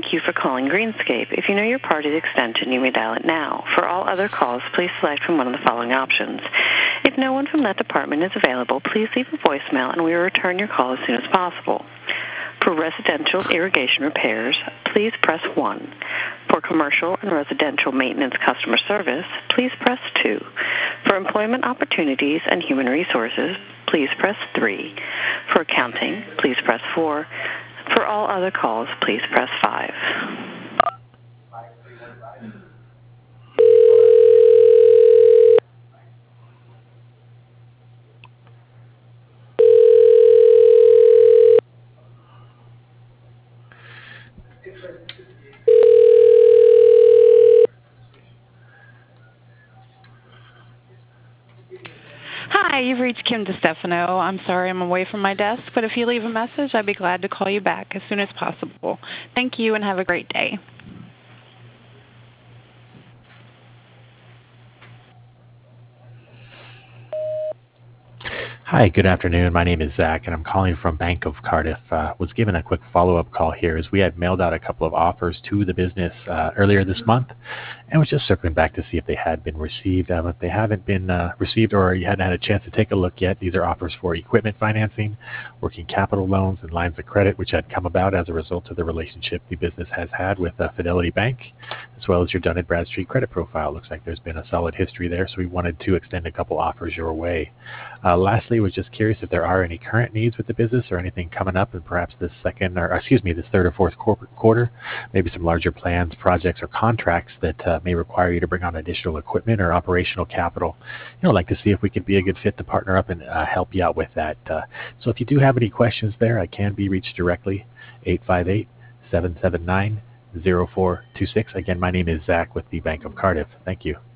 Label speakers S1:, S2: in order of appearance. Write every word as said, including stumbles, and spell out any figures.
S1: Thank you for calling Greenscape. If you know your party's extension, you may dial it now. For all other calls, please select from one of the following options. If no one from that department is available, please leave a voicemail and we will return your call as soon as possible. For residential irrigation repairs, please press one. For commercial and residential maintenance customer service, please press two. For employment opportunities and human resources, please press three. For accounting, please press four. For all other calls, please press five.
S2: Hi, you've reached Kim DeStefano. I'm sorry I'm away from my desk, but if you leave a message, I'd be glad to call you back as soon as possible. Thank you and have a great day.
S3: Hi, good afternoon. My name is Zach, and I'm calling from Bank of Cardiff. Uh, was given a quick follow-up call here as we had mailed out a couple of offers to the business uh, earlier this month, and was just circling back to see if they had been received. Um, if they haven't been uh, received or you hadn't had a chance to take a look yet, these are offers for equipment financing, working capital loans, and lines of credit, which had come about as a result of the relationship the business has had with uh, Fidelity Bank, as well as your Dun and Bradstreet credit profile. Looks like there's been a solid history there, so we wanted to extend a couple offers your way. Uh, lastly, was just curious if there are any current needs with the business or anything coming up in perhaps this second, or excuse me, this third or fourth quarter, maybe some larger plans, projects, or contracts that uh, may require you to bring on additional equipment or operational capital. You know, like to see if we could be a good fit to partner up and uh, help you out with that. Uh, so if you do have any questions there, I can be reached directly, eight five eight, seven seven nine, zero four two six. Again, my name is Zach with the Bank of Cardiff. Thank you.